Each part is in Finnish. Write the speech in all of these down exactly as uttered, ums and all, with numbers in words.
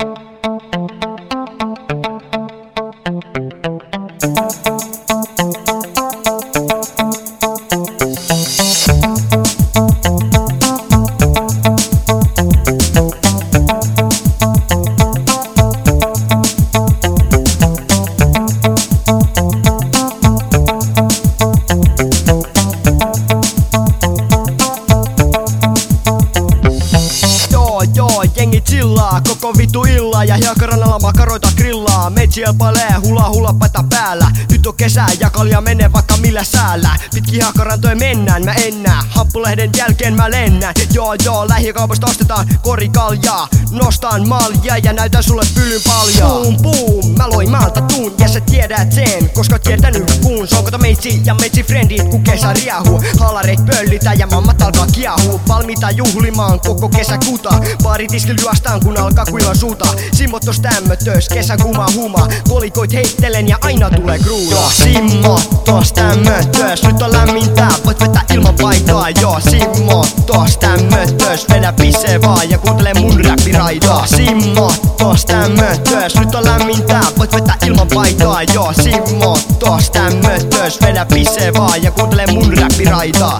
Jengi chillaa koko vittu illa ja hiekarannalla makaroita grillaa. Meitsi elpailee hula hula paita päällä. Nyt on kesä ja kalja menee vaikka millä säällä. Pitki hiekarantoja mennään, mä ennää. Happulehden jälkeen mä lennän. Joo joo, lähikaupasta ostetaan korikaljaa. Nostaan malja ja näytän sulle pyllyn paljaa. Boom boom, mä loin maalta tuun ja sä tiedät sen, koska tiedänyt kuun. Soukota meitsi ja meitsi frendit kun kesä riehuu. Halareit pöllitä ja mammat alkaa kiehuu. Valmiita juhlimaan koko kesäkuuta. Baaritiskil juostaan kun alkaa kuiva suuta. Simmottos tämmötös, kesän kuuma huma. Kolikoit heittelen ja aina tulee gruuda. Joo, simmottos tämmötös, nyt on lämmintä, voit vetää ilman paitaa. Joo, simmottos tämmötös, vedä pissee vaan ja kuuntele mun räppiraidaa. Simmottos tämmötös, nyt on lämmintä, voit vetää ilman paitaa. Joo, simmottos tämmötös, vedä pissee vaan ja kuuntele mun räppiraidaa.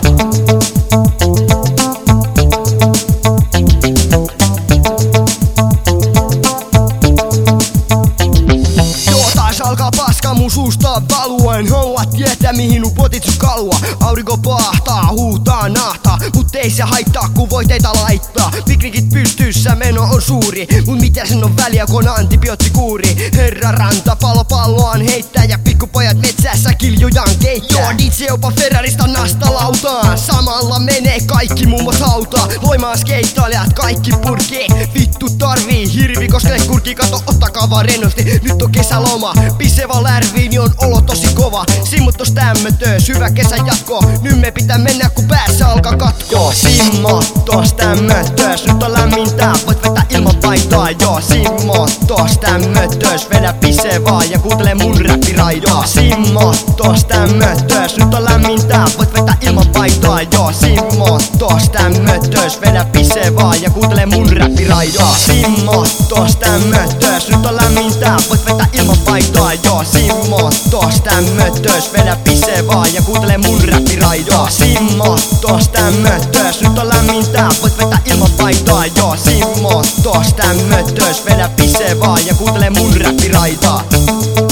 Alkaa paska mun suusta valuen. Haluat tietää mihin mun potit sun kalua. Aurinko pahtaa, huutaa, nahtaa. Mut ei se haittaa kun voiteita laittaa. Piknikit pystyssä, meno on suuri. Mut mitä sen on väliä kun on antibioottikuuri. Herra ranta pallo palloaan heittää. Ja pikkupojat metsässä kiljujan keittää. Joo, D J jopa Ferrarista nastalautaan. Samalla menee kaikki mummot hautaa. Loimaa skeittailijat kaikki purkii. Vittu tarvii hirvi koskele kurki. Kato ottakaa vaan rennosti. Nyt on kesäloma. Pisse vaan lärviin, niin on olo tosi kova. Simmottos tämmötös, hyvä kesän jatko. Nyt me pitää mennä kun päässä alkaa katko. Joo, simmottos tämmötös, nyt on lämmintä, voit vetää ilman paitaa. Joo, simmottos tämmötös, vedä pisse vaan ja kuuntele mun räppiraidaa. Simmottos tämmötös, nyt on lämmintä, voit vetää ilman paitaa. Joo, simmottos tämmötös, vedä pisse vaan ja kuuntele mun räppiraidaa. Simmottos tämmötös, nyt on lämmintä, voit vetää ilman paitaa. Joo, simmottos tämmötös, vedä pisse vaan ja kuuntele mun räppiraidaa. Simmottos tämmötös, nyt on lämmintä, voit vetää ilman paitaa. Joo, simmottos tämmötös, vedä pisse vaan ja kuuntele mun räppiraidaa.